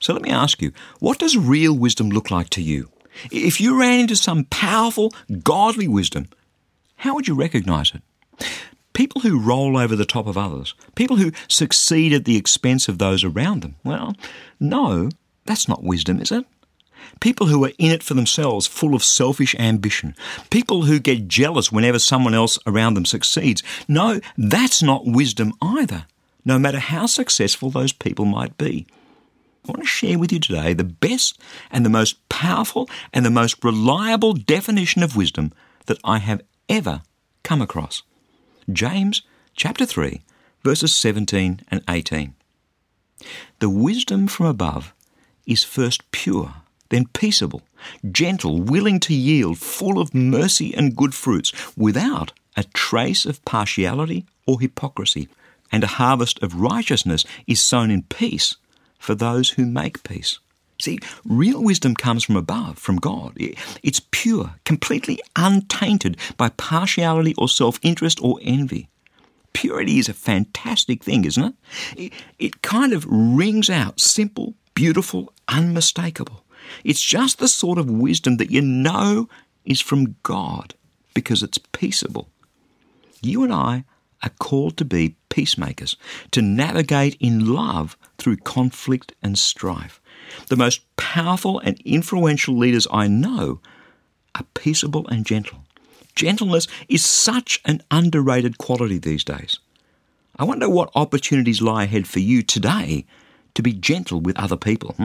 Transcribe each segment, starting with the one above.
So let me ask you, what does real wisdom look like to you? If you ran into some powerful, godly wisdom, how would you recognise it? People who roll over the top of others, people who succeed at the expense of those around them, well, no, that's not wisdom, is it? People who are in it for themselves, full of selfish ambition. People who get jealous whenever someone else around them succeeds. No, that's not wisdom either, no matter how successful those people might be. I want to share with you today the best and the most powerful and the most reliable definition of wisdom that I have ever come across. James chapter 3, verses 17 and 18. The wisdom from above is first pure, then peaceable, gentle, willing to yield, full of mercy and good fruits, without a trace of partiality or hypocrisy. And a harvest of righteousness is sown in peace for those who make peace. See, real wisdom comes from above, from God. It's pure, completely untainted by partiality or self-interest or envy. Purity is a fantastic thing, isn't it? It kind of rings out, simple, beautiful, unmistakable. It's just the sort of wisdom that you know is from God because it's peaceable. You and I are called to be peacemakers, to navigate in love through conflict and strife. The most powerful and influential leaders I know are peaceable and gentle. Gentleness is such an underrated quality these days. I wonder what opportunities lie ahead for you today to be gentle with other people.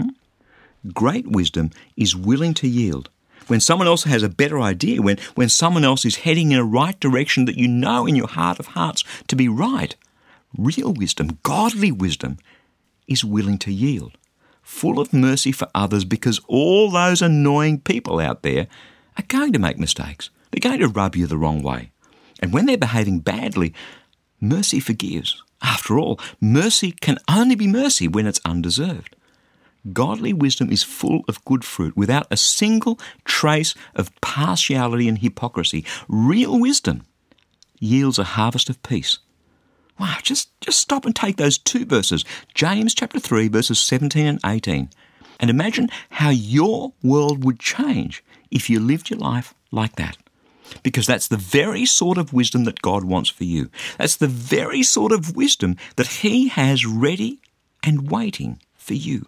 Great wisdom is willing to yield. When someone else has a better idea, when someone else is heading in a right direction that you know in your heart of hearts to be right, real wisdom, godly wisdom, is willing to yield, full of mercy for others, because all those annoying people out there are going to make mistakes. They're going to rub you the wrong way. And when they're behaving badly, mercy forgives. After all, mercy can only be mercy when it's undeserved. Godly wisdom is full of good fruit without a single trace of partiality and hypocrisy. Real wisdom yields a harvest of peace. Wow, just stop and take those two verses, James chapter 3, verses 17 and 18, and imagine how your world would change if you lived your life like that. Because that's the very sort of wisdom that God wants for you. That's the very sort of wisdom that He has ready and waiting for you.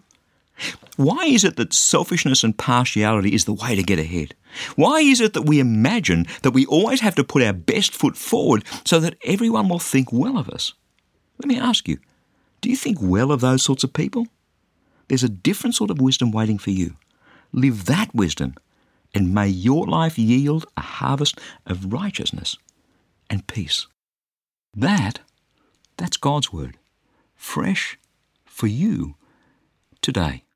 Why is it that selfishness and partiality is the way to get ahead? Why is it that we imagine that we always have to put our best foot forward so that everyone will think well of us? Let me ask you, do you think well of those sorts of people? There's a different sort of wisdom waiting for you. Live that wisdom, and may your life yield a harvest of righteousness and peace. That's God's word, fresh for you today.